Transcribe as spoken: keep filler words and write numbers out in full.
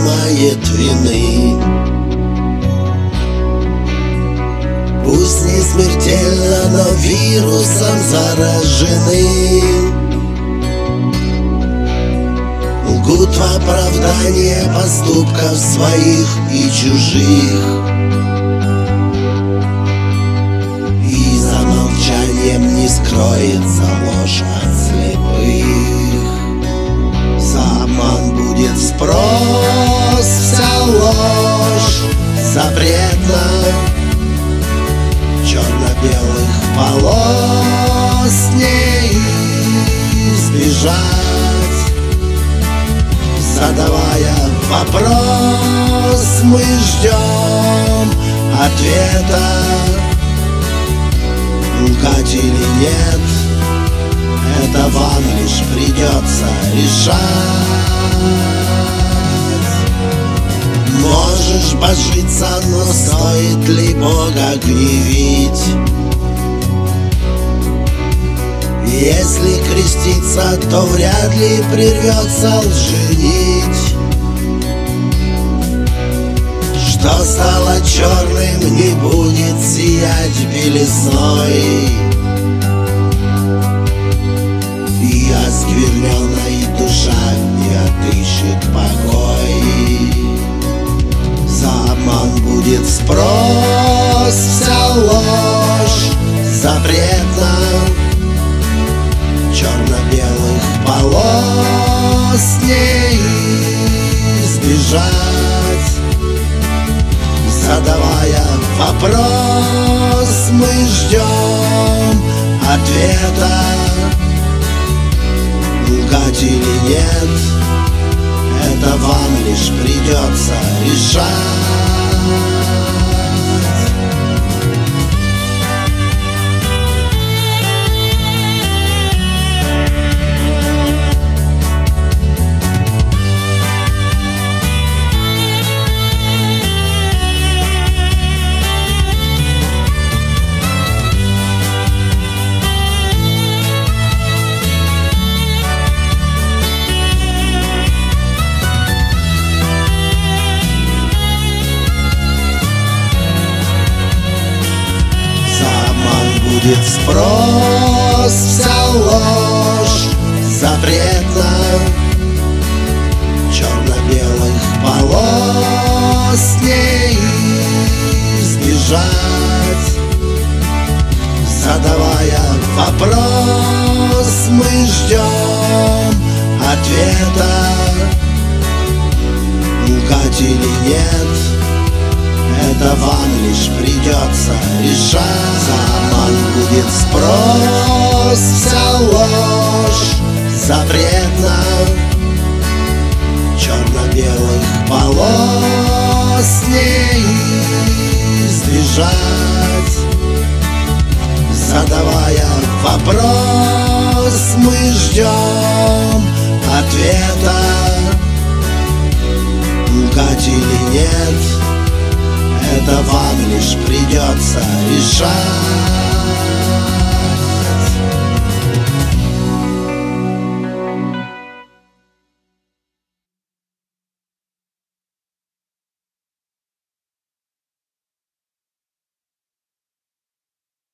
знает вины. Пусть не смертельно, но вирусом заражены. Лгут в оправдание поступков своих и чужих. И за молчанием не скроется ложь от слепых. За обман будет спрос, вся ложь запретна. Черно-белых полос не избежать. Задавая вопрос, мы ждем ответа. Лгать или нет, это вам лишь придется решать. Можешь божиться, но стоит ли Бога гневить? Если креститься, то вряд ли прервется лженить. Что стало черным, не будет сиять белизной. И оскверненной душа не отыщет покой. За обман будет спрос, вся ложь запретна. Черно-белых полос не избежать. Задавая вопрос, мы ждем ответа. Лгать или нет, это вам лишь придется решать. Будет спрос, вся ложь запретна. Черно-белых полос не избежать. Задавая вопрос, мы ждем ответа. Лгать или нет, это вам лишь придется решать. За обман будет спрос, вся ложь запретна. Черно-белых полос не избежать. Задавая вопрос, мы ждем ответа. Лгать или нет, это вам лишь придется решать.